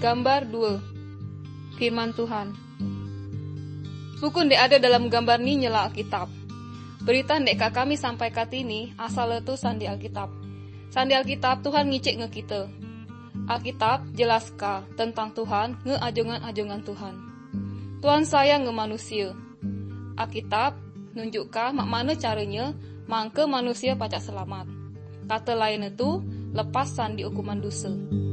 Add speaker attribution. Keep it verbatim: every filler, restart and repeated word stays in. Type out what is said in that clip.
Speaker 1: Gambar dua. Firman Tuhan. Pukun dek ada dalam gambar ni nyela Alkitab. Berita dek ka kami sampai kat ini asal itu sandi Alkitab. Sandi Alkitab Tuhan ngicik nge kita. Alkitab jelas ka tentang Tuhan nge ajongan-ajongan Tuhan. Tuhan sayang nge manusia. Alkitab nunjuk ka mak mana caranya mangke manusia pacak selamat. Kata lain itu lepas sandi hukuman dosa.